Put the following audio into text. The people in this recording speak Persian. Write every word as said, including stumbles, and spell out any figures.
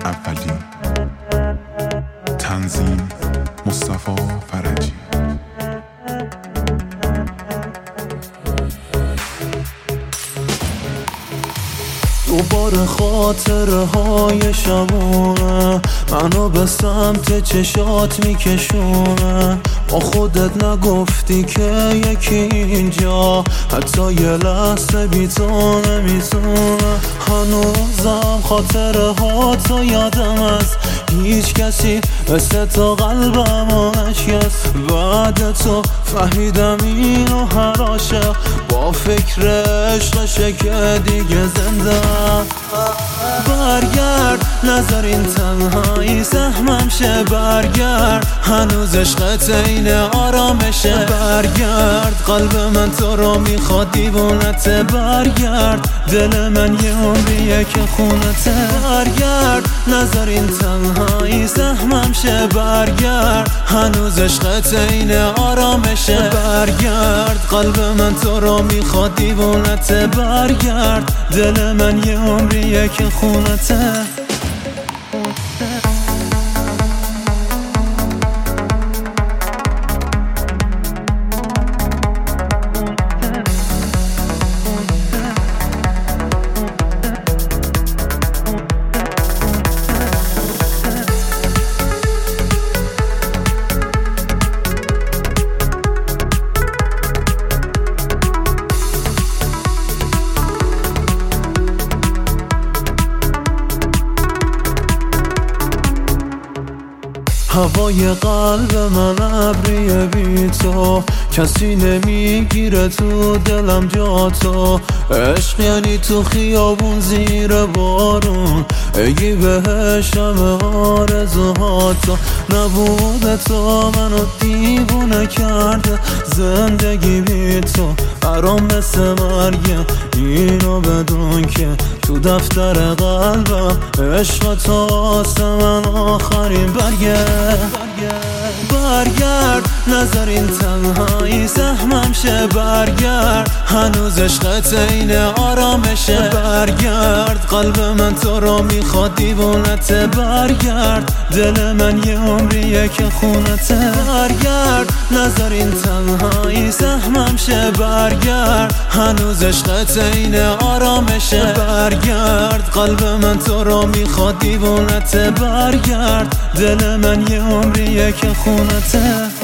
اولی. تنظیم مصطفی فرجی. دوباره خاطره های شبونه منو به سمت چشات میکشونه. با خودت نگفتی که یکی اینجا حتی یه لحظه بی تو نمیتونه. هنوزم خاطره ها تو یادم است، هیچ کسی مثل تو قلبمو نشکست. بعد تو فهمیدم اینو هر عاشق با فکر عشقشه که دیگه زنده. برگرد نظر این تنهایی سهمم شه، برگرد هنوز عشقت این آرامشه. برگرد قلب من تو رو میخواد دیوونته، برگرد دل من یه عمریه که خونته. برگرد نظر این تنهایی سهمم شه، برگرد هنوز عشقت این آرامشه. برگرد قلب من تو رو میخواد دیوونته، برگرد دل من یه عمریه که خونته. هوای قلب من ابریه بی تو، کسی نمیگیره تو دلم جا تو. عشق یعنی تو خیابون زیر بارون، اگی بهش همه آرزوهاتو. نبوده تو منو دیوونه کرده، زندگی بی تو برام مثل مرگه. اینو بدون که تو دفتر قلبم عشق تو واسه من آخرین برگه. برگرد نظر این تنهایی سهمم شه، برگرد هنوز عشقت این آرامشه. برگرد قلب من تو رو میخواد دیوونته، برگرد دل من یه عمریه که خونته. برگرد نظر این تنهایی سهمم شه، برگرد هنوز عشقت این آرامشه. برگرد قلب من تو رو میخواد دیوونته، برگرد دل من یه عمریه که خونته.